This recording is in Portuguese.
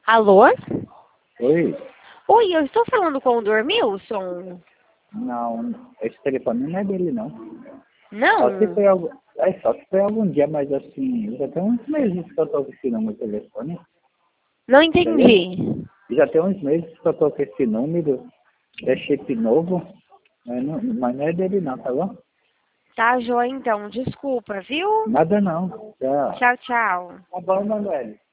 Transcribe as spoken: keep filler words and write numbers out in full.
Alô? Oi? Oi, eu estou falando com o Dormilson? Não, esse telefone não é dele, não. Só se Não? foi algum, é, só se foi algum dia, mas assim, já tem uns meses que eu tô com esse número de telefone, Não entendeu? entendi. Já tem uns meses que eu tô com esse número, é chip novo, mas não, mas não é dele não, tá bom? Tá, joia, então. Desculpa, viu? Nada não. Tchau. Tchau, tchau. Tá bom, Manuel.